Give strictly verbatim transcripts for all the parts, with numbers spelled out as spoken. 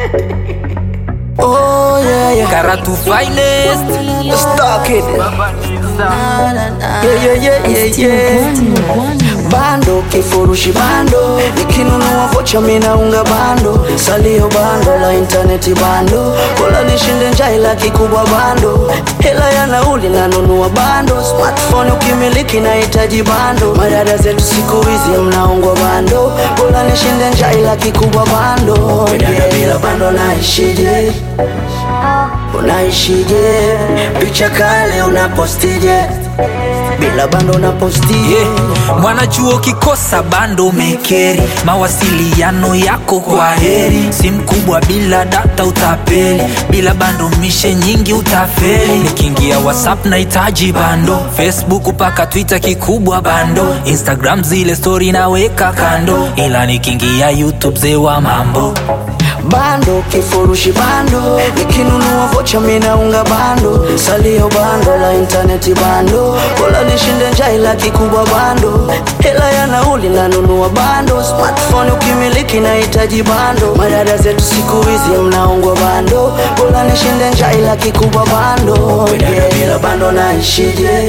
Oh yeah yeah, Karatu finest. stuck it. Yeah yeah yeah yeah yeah. Bando kifurushi bando, nikinunua vocha mina unga bando. Salio bando la interneti bando, kola nishinde njaa ila kikubwa bando. Hela ya nauli nanunua bando, smartphone ukimiliki nahitaji bando. Madada zetu siku hizi mnaongwa bando, kola nishinde njaa ila kikubwa bando. Dada bila bando naishije? Unaishije? Picha kale unapostije? Bila bando unapostije? Yeah. Mwanachuo kikosa bando mekeri, mawasiliano yako kwa heri. Simu kubwa bila data utapeli, bila bando mishe nyingi utafeli. Nikiingia WhatsApp nahitaji bando, Facebook paka Twitter kikubwa bando, Instagram zile story naweka kando, ila nikiingia YouTube zewa mambo. Bando kifurushi bando, nikinunua vocha mina unga bando. Salio bando la interneti bando, kola nishinde njaa ila kikubwa bando. Hela ya nauli nanunua bando, smartphone ukimiliki nahitaji bando. Madada zetu siku hizi mnaongwa bando, kola nishinde njaa ila kikubwa bando. Dada bila bando naishije?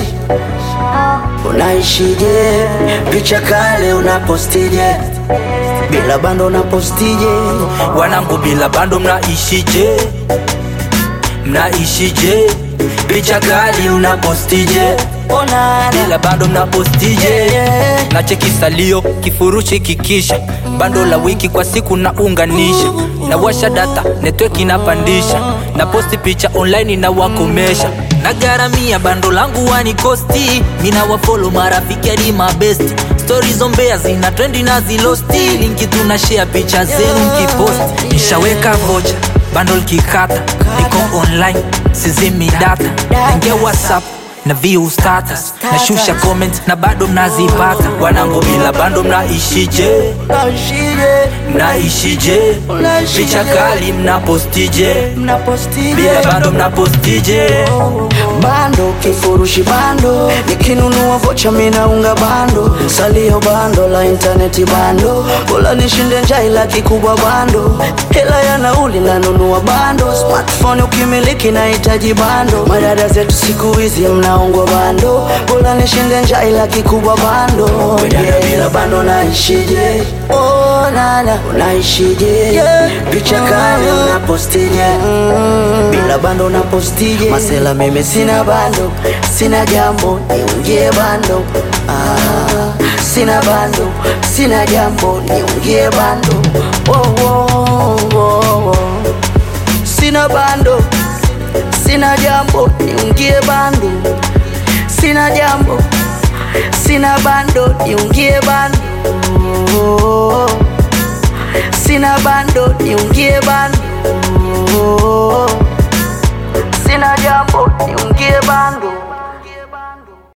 Unaishije? Picha kale unapostije? Bila bando unapostije? Wanangu bila bando mnaishije? Mnaishije? Picha kali unapostije? Bila bando mnapostije? Na cheki salio kifurushi kikisha, bando la wiki kwa siku na unganisha. Na washa data network inapandisha, na posti picha online na wakomesha. Na garamia bando langu wani kosti, mina wafollow marafiki hadi mabesti. Stories ombea zina trendi na zilosti, linki tunashare picha zenu mkiposti. Nishaweka vocha, bundle kikata, niko online, sizimi data. Naingia WhatsApp na view status, na shusha comments na bado mnazipata. Wanangu bila bando mnaishije? Mnaishije? Picha kali mnapostije? Bila bando mnapostije? Bando kifurushi bando, nikinunua vocha mina unga bando. Salio bando la interneti bando, kola nishinde njaa ila kikubwa bando. Hela ya nauli nanunua bando, smartphone ukimiliki nahitaji bando. Madada zetu siku hizi mnaongwa bando, kola nishinde njaa ila kikubwa bando. Dada bila bando naishije? Oh nana, unaishije? Yeah. Picha kale unapostije? Bila bando unapostije? Masela mimi sina bando, sina jambo niungie bando. Ah, sina bando, sina jambo niungie bando. Oh, oh, oh, oh. Sina bando, sina jambo niungie bando. Sina jambo, sina bando niungie bando. Oh, sina bando niungie bando.